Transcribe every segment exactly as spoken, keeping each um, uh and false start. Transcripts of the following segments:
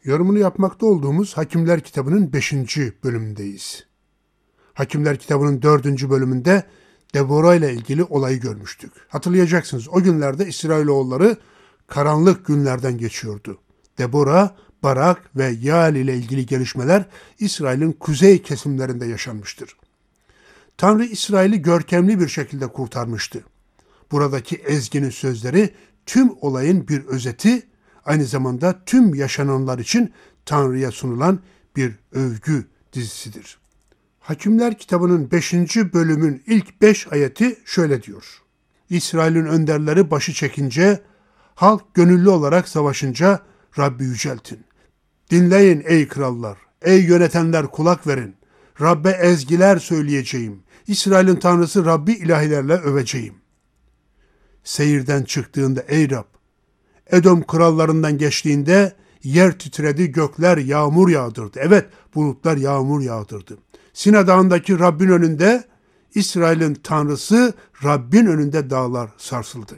Yorumunu yapmakta olduğumuz Hakimler kitabının beşinci bölümündeyiz. Hakimler kitabının dördüncü bölümünde Debora ile ilgili olayı görmüştük. Hatırlayacaksınız, o günlerde İsrailoğulları karanlık günlerden geçiyordu. Debora, Barak ve Yael ile ilgili gelişmeler İsrail'in kuzey kesimlerinde yaşanmıştır. Tanrı İsrail'i görkemli bir şekilde kurtarmıştı. Buradaki ezginin sözleri tüm olayın bir özeti, aynı zamanda tüm yaşananlar için Tanrı'ya sunulan bir övgü dizisidir. Hakimler kitabının beşinci bölümün ilk beş ayeti şöyle diyor. İsrail'in önderleri başı çekince, halk gönüllü olarak savaşınca Rabbi yüceltin. Dinleyin ey krallar, ey yönetenler kulak verin. Rabbe ezgiler söyleyeceğim. İsrail'in Tanrısı Rabbi ilahilerle öveceğim. Seyirden çıktığında ey Rab, Edom krallarından geçtiğinde yer titredi, gökler yağmur yağdırdı. Evet, bulutlar yağmur yağdırdı. Sina Dağı'ndaki Rabbin önünde, İsrail'in Tanrısı Rabbin önünde dağlar sarsıldı.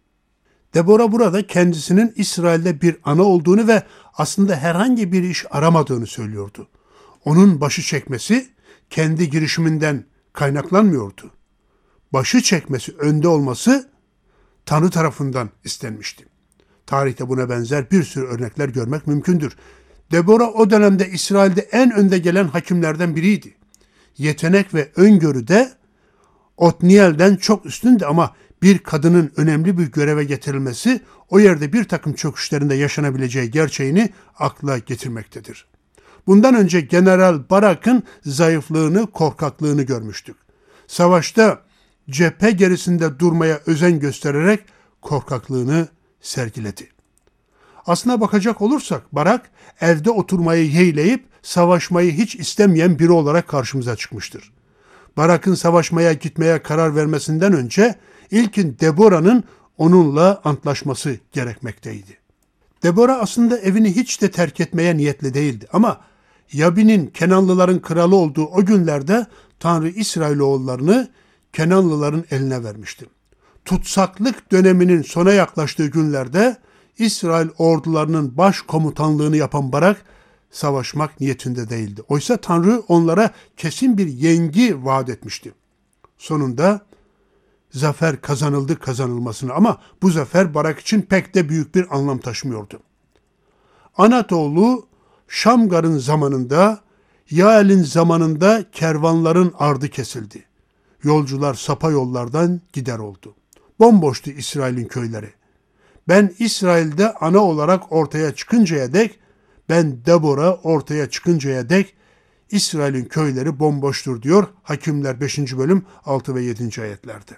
Debora burada kendisinin İsrail'de bir ana olduğunu ve aslında herhangi bir iş aramadığını söylüyordu. Onun başı çekmesi kendi girişiminden kaynaklanmıyordu. Başı çekmesi, önde olması Tanrı tarafından istenmişti. Tarihte buna benzer bir sürü örnekler görmek mümkündür. Debora o dönemde İsrail'de en önde gelen hakimlerden biriydi. Yetenek ve öngörüde Otniel'den çok üstündü ama bir kadının önemli bir göreve getirilmesi o yerde bir takım çöküşlerinde yaşanabileceği gerçeğini akla getirmektedir. Bundan önce General Barak'ın zayıflığını, korkaklığını görmüştük. Savaşta cephe gerisinde durmaya özen göstererek korkaklığını sergiledi. Aslına bakacak olursak Barak evde oturmayı yeğleyip savaşmayı hiç istemeyen biri olarak karşımıza çıkmıştır. Barak'ın savaşmaya gitmeye karar vermesinden önce ilkin Debora'nın onunla antlaşması gerekmekteydi. Debora aslında evini hiç de terk etmeye niyetli değildi ama Yabin'in Kenanlıların kralı olduğu o günlerde Tanrı İsrailoğullarını Kenanlıların eline vermişti. Tutsaklık döneminin sona yaklaştığı günlerde İsrail ordularının baş komutanlığını yapan Barak savaşmak niyetinde değildi. Oysa Tanrı onlara kesin bir yengi vaat etmişti. Sonunda zafer kazanıldı kazanılmasına ama bu zafer Barak için pek de büyük bir anlam taşımıyordu. Anatoğlu Şamgar'ın zamanında, Yael'in zamanında kervanların ardı kesildi. Yolcular sapa yollardan gider oldu. Bomboştu İsrail'in köyleri. Ben İsrail'de ana olarak ortaya çıkıncaya dek, ben Debora ortaya çıkıncaya dek İsrail'in köyleri bomboştur diyor Hakimler beşinci bölüm altı ve yedinci ayetlerde.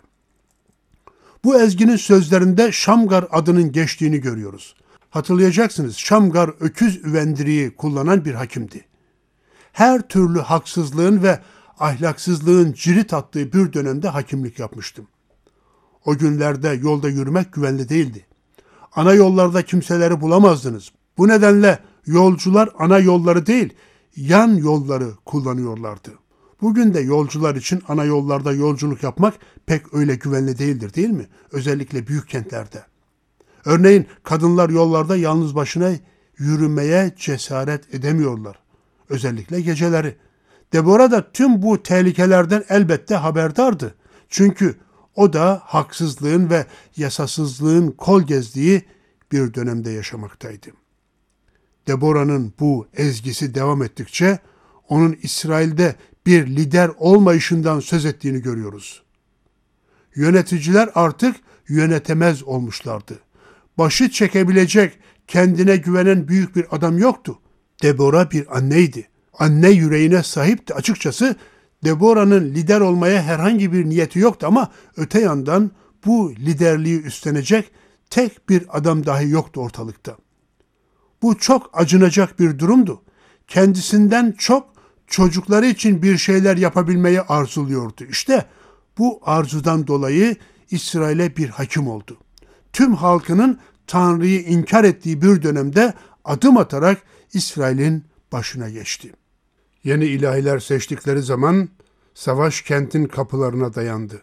Bu ezginin sözlerinde Şamgar adının geçtiğini görüyoruz. Hatırlayacaksınız, Şamgar öküz üvendiriği kullanan bir hakimdi. Her türlü haksızlığın ve ahlaksızlığın cirit attığı bir dönemde hakimlik yapmıştım. O günlerde yolda yürümek güvenli değildi. Ana yollarda kimseleri bulamazdınız. Bu nedenle yolcular ana yolları değil, yan yolları kullanıyorlardı. Bugün de yolcular için ana yollarda yolculuk yapmak pek öyle güvenli değildir, değil mi? Özellikle büyük kentlerde. Örneğin kadınlar yollarda yalnız başına yürümeye cesaret edemiyorlar. Özellikle geceleri. Debora da tüm bu tehlikelerden elbette haberdardı. Çünkü o da haksızlığın ve yasasızlığın kol gezdiği bir dönemde yaşamaktaydı. Debora'nın bu ezgisi devam ettikçe onun İsrail'de bir lider olmayışından söz ettiğini görüyoruz. Yöneticiler artık yönetemez olmuşlardı. Başı çekebilecek, kendine güvenen büyük bir adam yoktu. Debora bir anneydi. Anne yüreğine sahipti. Açıkçası Debora'nın lider olmaya herhangi bir niyeti yoktu ama öte yandan bu liderliği üstlenecek tek bir adam dahi yoktu ortalıkta. Bu çok acınacak bir durumdu. Kendisinden çok çocukları için bir şeyler yapabilmeyi arzuluyordu. İşte bu arzudan dolayı İsrail'e bir hakim oldu. Tüm halkının Tanrı'yı inkar ettiği bir dönemde adım atarak İsrail'in başına geçti. Yeni ilahiler seçtikleri zaman savaş kentin kapılarına dayandı.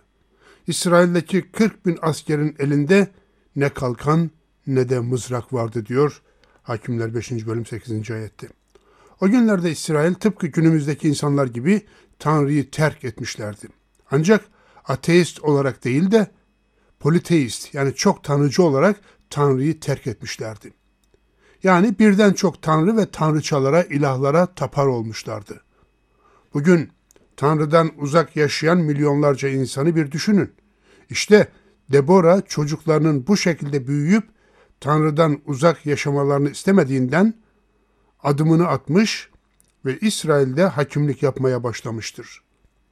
İsrail'deki kırk bin askerin elinde ne kalkan ne de mızrak vardı diyor Hakimler beşinci bölüm sekizinci ayette. O günlerde İsrail tıpkı günümüzdeki insanlar gibi Tanrı'yı terk etmişlerdi. Ancak ateist olarak değil de politeist, yani çok tanrıcı olarak Tanrı'yı terk etmişlerdi. Yani birden çok tanrı ve tanrıçalara, ilahlara tapar olmuşlardı. Bugün Tanrı'dan uzak yaşayan milyonlarca insanı bir düşünün. İşte Debora çocuklarının bu şekilde büyüyüp Tanrı'dan uzak yaşamalarını istemediğinden adımını atmış ve İsrail'de hakimlik yapmaya başlamıştır.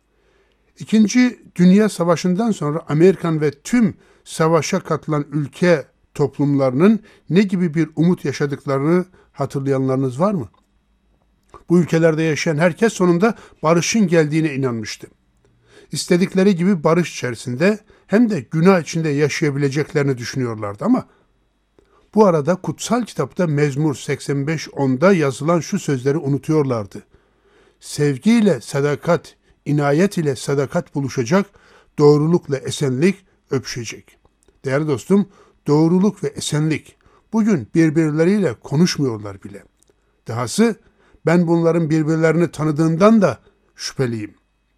İkinci Dünya Savaşı'ndan sonra Amerikan ve tüm savaşa katılan ülke toplumlarının ne gibi bir umut yaşadıklarını hatırlayanlarınız var mı? Bu ülkelerde yaşayan herkes sonunda barışın geldiğine inanmıştı. İstedikleri gibi barış içerisinde hem de günah içinde yaşayabileceklerini düşünüyorlardı ama bu arada kutsal kitapta Mezmur seksen beş onda yazılan şu sözleri unutuyorlardı. Sevgiyle sadakat, inayet ile sadakat buluşacak, doğrulukla esenlik öpüşecek. Değerli dostum, doğruluk ve esenlik bugün birbirleriyle konuşmuyorlar bile. Dahası ben bunların birbirlerini tanıdığından da şüpheliyim.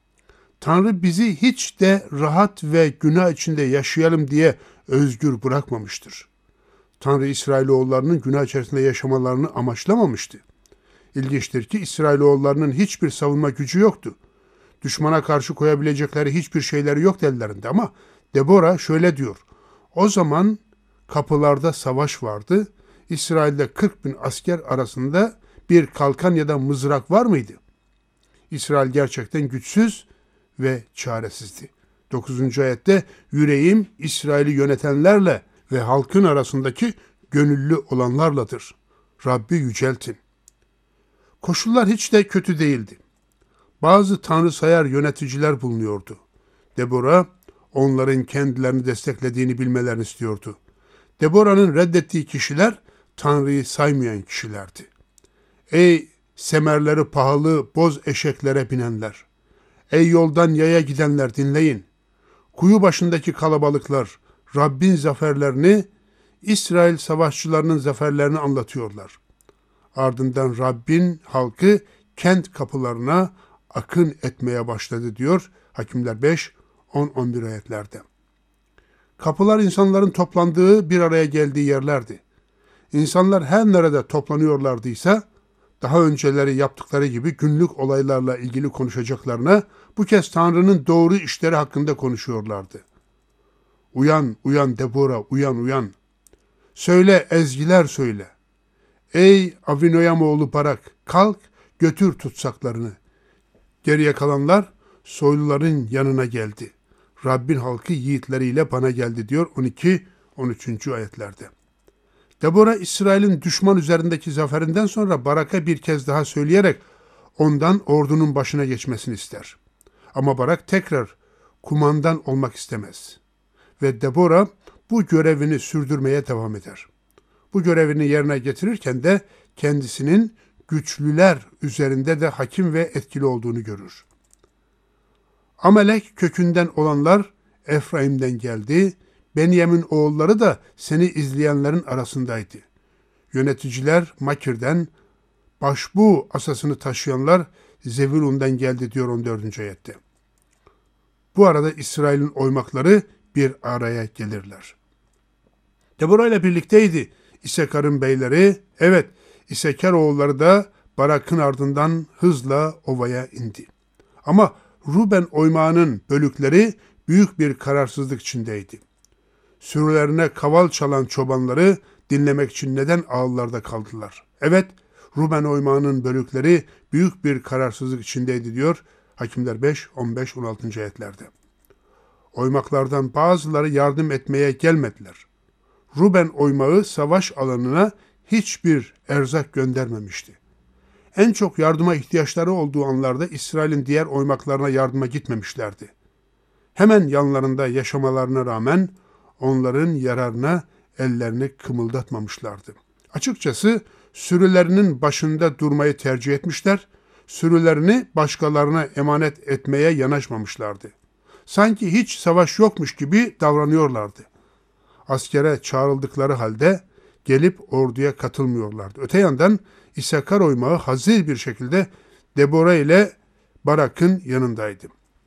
Tanrı bizi hiç de rahat ve günah içinde yaşayalım diye özgür bırakmamıştır. Tanrı İsrailoğullarının günah içerisinde yaşamalarını amaçlamamıştı. İlginçtir ki İsrailoğullarının hiçbir savunma gücü yoktu. Düşmana karşı koyabilecekleri hiçbir şeyleri yok ellerinde ama Debora şöyle diyor. O zaman kapılarda savaş vardı. İsrail'de kırk bin asker arasında bir kalkan ya da mızrak var mıydı? İsrail gerçekten güçsüz ve çaresizdi. dokuzuncu ayette yüreğim İsrail'i yönetenlerle ve halkın arasındaki gönüllü olanlarladır. Rabbi yüceltin. Koşullar hiç de kötü değildi. Bazı tanrısayar yöneticiler bulunuyordu. Debora onların kendilerini desteklediğini bilmelerini istiyordu. Debora'nın reddettiği kişiler Tanrı'yı saymayan kişilerdi. Ey semerleri pahalı boz eşeklere binenler! Ey yoldan yaya gidenler dinleyin! Kuyu başındaki kalabalıklar Rabbin zaferlerini, İsrail savaşçılarının zaferlerini anlatıyorlar. Ardından Rabbin halkı kent kapılarına akın etmeye başladı diyor Hakimler beş on on bir ayetlerde. Kapılar insanların toplandığı, bir araya geldiği yerlerdi. İnsanlar her nerede toplanıyorlardıysa, daha önceleri yaptıkları gibi günlük olaylarla ilgili konuşacaklarına, bu kez Tanrı'nın doğru işleri hakkında konuşuyorlardı. Uyan, uyan Debora, uyan, uyan. Söyle, ezgiler söyle. Ey Avinoyam oğlu Barak, kalk, götür tutsaklarını. Geriye kalanlar soyluların yanına geldi. Rabbin halkı yiğitleriyle bana geldi diyor on iki on üçüncü ayetlerde. Debora İsrail'in düşman üzerindeki zaferinden sonra Barak'a bir kez daha söyleyerek ondan ordunun başına geçmesini ister. Ama Barak tekrar kumandan olmak istemez. Ve Debora bu görevini sürdürmeye devam eder. Bu görevini yerine getirirken de kendisinin güçlüler üzerinde de hakim ve etkili olduğunu görür. Amalek kökünden olanlar Efraim'den geldi, Benyamin oğulları da seni izleyenlerin arasındaydı. Yöneticiler Makir'den, başbuğ asasını taşıyanlar Zebulun'dan geldi diyor on dördüncü ayette. Bu arada İsrail'in oymakları bir araya gelirler. Debora ile birlikteydi İssakar'ın beyleri, evet İssakar oğulları da Barak'ın ardından hızla ovaya indi. Ama Ruben oymağının bölükleri büyük bir kararsızlık içindeydi. Sürülerine kaval çalan çobanları dinlemek için neden ağıllarda kaldılar? Evet, Ruben oymağının bölükleri büyük bir kararsızlık içindeydi diyor Hakimler beş on beş on altıncı ayetlerde. Oymaklardan bazıları yardım etmeye gelmediler. Ruben oymağı savaş alanına hiçbir erzak göndermemişti. En çok yardıma ihtiyaçları olduğu anlarda İsrail'in diğer oymaklarına yardıma gitmemişlerdi. Hemen yanlarında yaşamalarına rağmen onların yararına ellerini kımıldatmamışlardı. Açıkçası sürülerinin başında durmayı tercih etmişler, sürülerini başkalarına emanet etmeye yanaşmamışlardı. Sanki hiç savaş yokmuş gibi davranıyorlardı. Askere çağrıldıkları halde gelip orduya katılmıyorlardı. Öte yandan İsakar oymağı hazır bir şekilde Debora ile Barak'ın yanındaydı.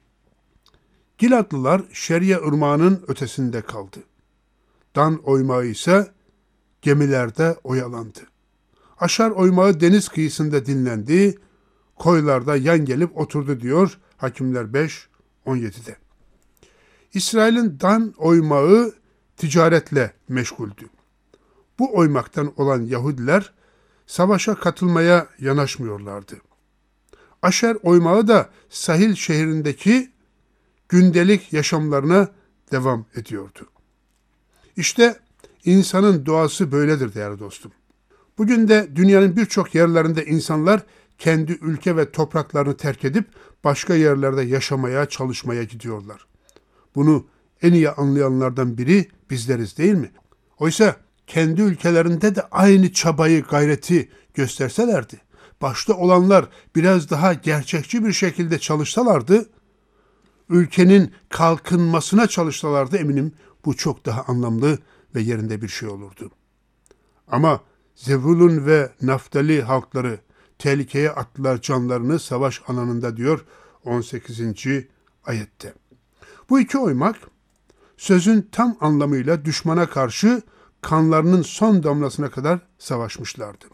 Gilatlılar Şeria ırmağının ötesinde kaldı. Dan oymağı ise gemilerde oyalandı. Aşar oymağı deniz kıyısında dinlendi, koylarda yan gelip oturdu diyor Hakimler beş on yedide. İsrail'in Dan oymağı ticaretle meşguldü. Bu oymaktan olan Yahudiler savaşa katılmaya yanaşmıyorlardı. Aşer oymağı da sahil şehrindeki gündelik yaşamlarına devam ediyordu. İşte insanın doğası böyledir değerli dostum. Bugün de dünyanın birçok yerlerinde insanlar kendi ülke ve topraklarını terk edip başka yerlerde yaşamaya, çalışmaya gidiyorlar. Bunu en iyi anlayanlardan biri bizleriz değil mi? Oysa kendi ülkelerinde de aynı çabayı, gayreti gösterselerdi, başta olanlar biraz daha gerçekçi bir şekilde çalışsalardı, ülkenin kalkınmasına çalışsalardı eminim bu çok daha anlamlı ve yerinde bir şey olurdu. Ama Zebulun ve Naftali halkları tehlikeye attılar canlarını savaş alanında diyor on sekizinci ayette. Bu iki oymak sözün tam anlamıyla düşmana karşı kanlarının son damlasına kadar savaşmışlardı.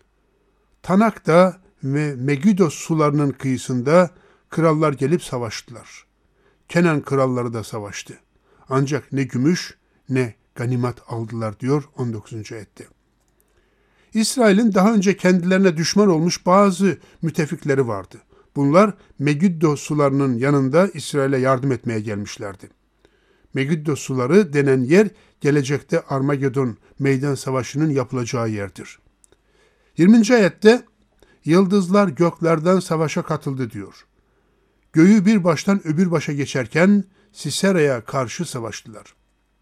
Tanak'ta ve Megido sularının kıyısında krallar gelip savaştılar. Kenan kralları da savaştı. Ancak ne gümüş ne ganimet aldılar diyor on dokuzuncu ayette. İsrail'in daha önce kendilerine düşman olmuş bazı müttefikleri vardı. Bunlar Megiddo sularının yanında İsrail'e yardım etmeye gelmişlerdi. Megiddo suları denen yer gelecekte Armagedon meydan savaşının yapılacağı yerdir. yirminci ayette yıldızlar göklerden savaşa katıldı diyor. Göğü bir baştan öbür başa geçerken Sisera'ya karşı savaştılar.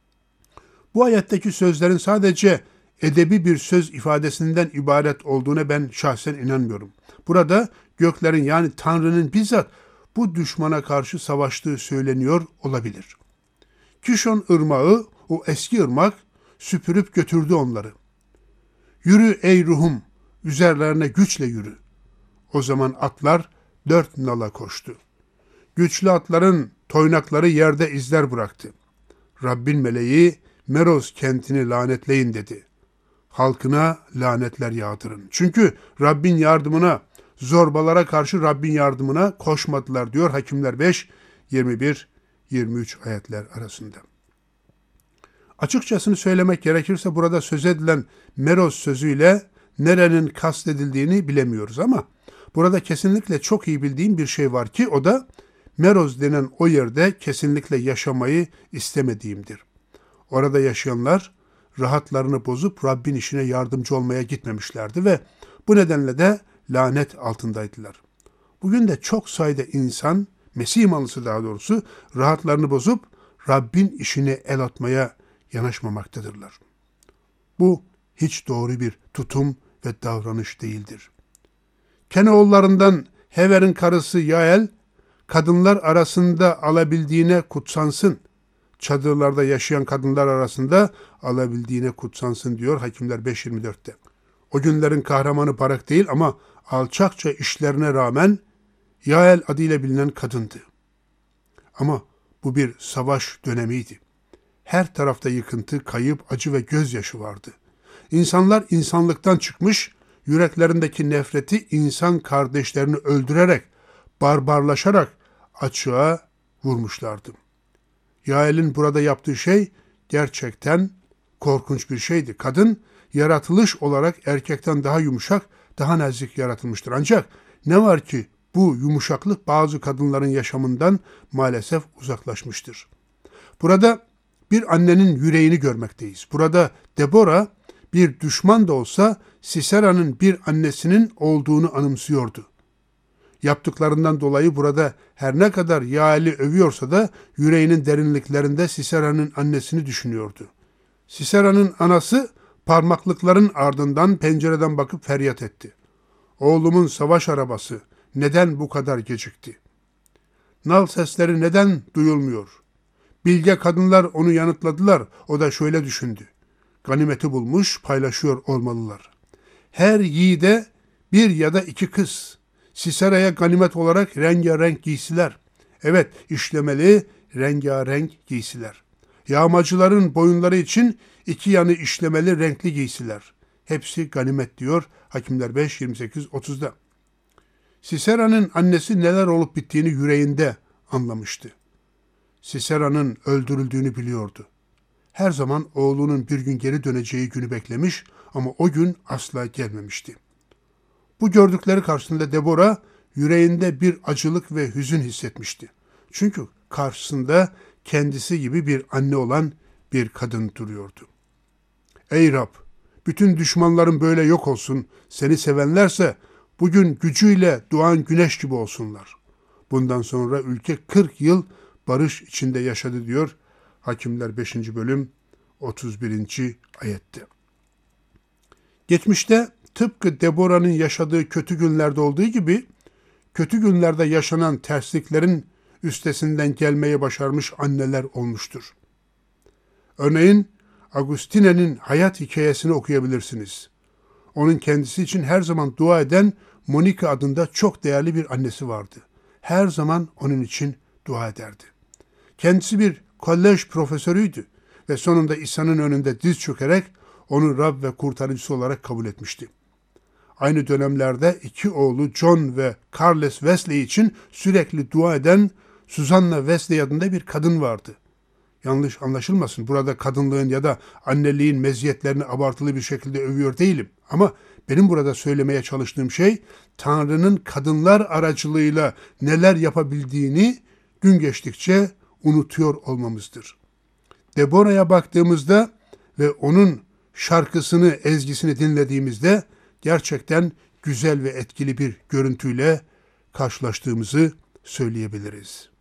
Bu ayetteki sözlerin sadece edebi bir söz ifadesinden ibaret olduğuna ben şahsen inanmıyorum. Burada göklerin yani Tanrı'nın bizzat bu düşmana karşı savaştığı söyleniyor olabilir. Kişon ırmağı, o eski ırmak süpürüp götürdü onları. Yürü ey ruhum, üzerlerine güçle yürü. O zaman atlar dört nala koştu. Güçlü atların toynakları yerde izler bıraktı. Rabbin meleği Meroz kentini lanetleyin dedi. Halkına lanetler yağdırın. Çünkü Rabbin yardımına, zorbalara karşı Rabbin yardımına koşmadılar diyor Hakimler beş, yirmi bir yirmi üç ayetler arasında. Açıkçasını söylemek gerekirse burada söz edilen Meroz sözüyle nerenin kastedildiğini bilemiyoruz ama burada kesinlikle çok iyi bildiğim bir şey var ki o da Meroz denen o yerde kesinlikle yaşamayı istemediğimdir. Orada yaşayanlar rahatlarını bozup Rabbin işine yardımcı olmaya gitmemişlerdi ve bu nedenle de lanet altındaydılar. Bugün de çok sayıda insan, Mesih imanlısı daha doğrusu, rahatlarını bozup Rabbin işine el atmaya yanaşmamaktadırlar. Bu hiç doğru bir tutum ve davranış değildir. Kenaoğullarından Hever'in karısı Yael, kadınlar arasında alabildiğine kutsansın. Çadırlarda yaşayan kadınlar arasında alabildiğine kutsansın diyor Hakimler beş yirmi dörtte. O günlerin kahramanı Barak değil ama alçakça işlerine rağmen Yael adıyla bilinen kadındı. Ama bu bir savaş dönemiydi. Her tarafta yıkıntı, kayıp, acı ve gözyaşı vardı. İnsanlar insanlıktan çıkmış, yüreklerindeki nefreti insan kardeşlerini öldürerek, barbarlaşarak açığa vurmuşlardı. Yael'in burada yaptığı şey gerçekten korkunç bir şeydi. Kadın yaratılış olarak erkekten daha yumuşak, daha nazik yaratılmıştır. Ancak ne var ki bu yumuşaklık bazı kadınların yaşamından maalesef uzaklaşmıştır. Burada bir annenin yüreğini görmekteyiz. Burada Debora bir düşman da olsa Sisera'nın bir annesinin olduğunu anımsıyordu. Yaptıklarından dolayı burada her ne kadar Yael'i övüyorsa da yüreğinin derinliklerinde Sisera'nın annesini düşünüyordu. Sisera'nın anası parmaklıkların ardından pencereden bakıp feryat etti. Oğlumun savaş arabası neden bu kadar gecikti? Nal sesleri neden duyulmuyor? Bilge kadınlar onu yanıtladılar. O da şöyle düşündü. ganimeti bulmuş, paylaşıyor olmalılar. Her yiğide bir ya da iki kız. Sisera'ya ganimet olarak rengarenk giysiler. Evet, işlemeli rengarenk giysiler. Yağmacıların boyunları için iki yanı işlemeli renkli giysiler. Hepsi ganimet diyor Hakimler beş yirmi sekiz otuzda. Sisera'nın annesi neler olup bittiğini yüreğinde anlamıştı. Sisera'nın öldürüldüğünü biliyordu. Her zaman oğlunun bir gün geri döneceği günü beklemiş ama o gün asla gelmemişti. Bu gördükleri karşısında Debora yüreğinde bir acılık ve hüzün hissetmişti. Çünkü karşısında kendisi gibi bir anne olan bir kadın duruyordu. Ey Rab, bütün düşmanların böyle yok olsun, seni sevenlerse bugün gücüyle doğan güneş gibi olsunlar. Bundan sonra ülke kırk yıl barış içinde yaşadı diyor Hakimler beşinci bölüm otuz birinci ayette. Geçmişte tıpkı Deborah'nın yaşadığı kötü günlerde olduğu gibi kötü günlerde yaşanan tersliklerin üstesinden gelmeyi başarmış anneler olmuştur. Örneğin Agustine'nin hayat hikayesini okuyabilirsiniz. Onun kendisi için her zaman dua eden Monika adında çok değerli bir annesi vardı. Her zaman onun için dua ederdi. Kendisi bir kolej profesörüydü ve sonunda İsa'nın önünde diz çökerek onu Rab ve kurtarıcısı olarak kabul etmişti. Aynı dönemlerde iki oğlu John ve Carles Wesley için sürekli dua eden Susanna Wesley adında bir kadın vardı. Yanlış anlaşılmasın, burada kadınlığın ya da anneliğin meziyetlerini abartılı bir şekilde övüyor değilim. Ama benim burada söylemeye çalıştığım şey, Tanrı'nın kadınlar aracılığıyla neler yapabildiğini gün geçtikçe unutuyor olmamızdır. Deborah'a baktığımızda ve onun şarkısını, ezgisini dinlediğimizde gerçekten güzel ve etkili bir görüntüyle karşılaştığımızı söyleyebiliriz.